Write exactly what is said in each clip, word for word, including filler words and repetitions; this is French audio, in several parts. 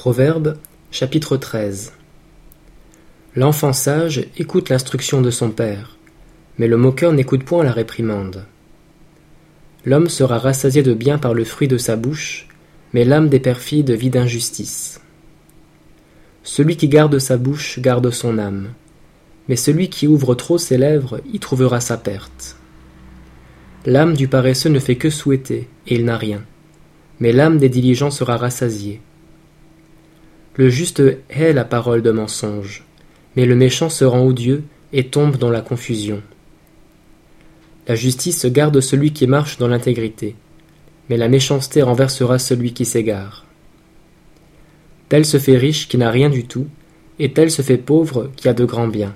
Proverbes, chapitre treize. L'enfant sage écoute l'instruction de son père, mais le moqueur n'écoute point la réprimande. L'homme sera rassasié de bien par le fruit de sa bouche, mais l'âme des perfides vit d'injustice. Celui qui garde sa bouche garde son âme, mais celui qui ouvre trop ses lèvres y trouvera sa perte. L'âme du paresseux ne fait que souhaiter, et il n'a rien, mais l'âme des diligents sera rassasiée. Le juste hait la parole de mensonge, mais le méchant se rend odieux et tombe dans la confusion. La justice garde celui qui marche dans l'intégrité, mais la méchanceté renversera celui qui s'égare. Tel se fait riche qui n'a rien du tout, et tel se fait pauvre qui a de grands biens.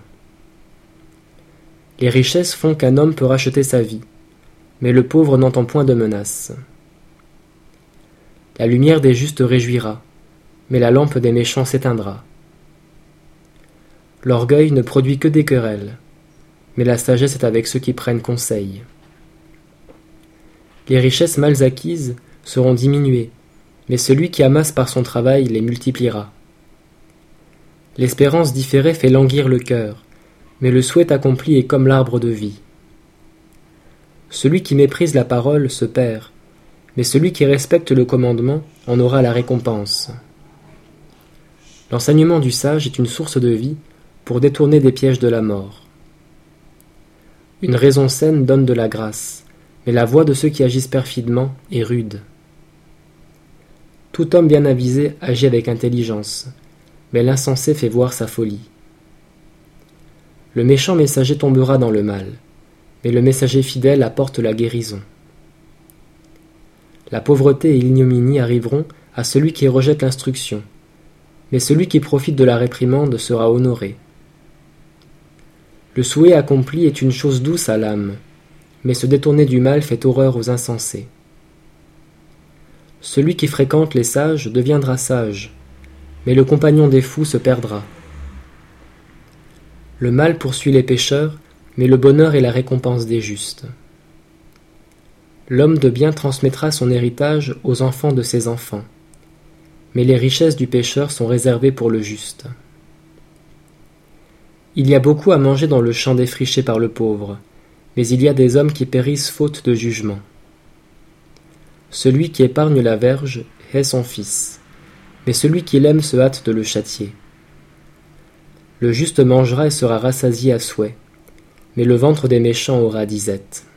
Les richesses font qu'un homme peut racheter sa vie, mais le pauvre n'entend point de menace. La lumière des justes réjouira, mais la lampe des méchants s'éteindra. L'orgueil ne produit que des querelles, mais la sagesse est avec ceux qui prennent conseil. Les richesses mal acquises seront diminuées, mais celui qui amasse par son travail les multipliera. L'espérance différée fait languir le cœur, mais le souhait accompli est comme l'arbre de vie. Celui qui méprise la parole se perd, mais celui qui respecte le commandement en aura la récompense. L'enseignement du sage est une source de vie pour détourner des pièges de la mort. Une raison saine donne de la grâce, mais la voix de ceux qui agissent perfidement est rude. Tout homme bien avisé agit avec intelligence, mais l'insensé fait voir sa folie. Le méchant messager tombera dans le mal, mais le messager fidèle apporte la guérison. La pauvreté et l'ignominie arriveront à celui qui rejette l'instruction, mais celui qui profite de la réprimande sera honoré. Le souhait accompli est une chose douce à l'âme, mais se détourner du mal fait horreur aux insensés. Celui qui fréquente les sages deviendra sage, mais le compagnon des fous se perdra. Le mal poursuit les pécheurs, mais le bonheur est la récompense des justes. L'homme de bien transmettra son héritage aux enfants de ses enfants, mais les richesses du pécheur sont réservées pour le juste. Il y a beaucoup à manger dans le champ défriché par le pauvre, mais il y a des hommes qui périssent faute de jugement. Celui qui épargne la verge hait son fils, mais celui qui l'aime se hâte de le châtier. Le juste mangera et sera rassasié à souhait, mais le ventre des méchants aura disette.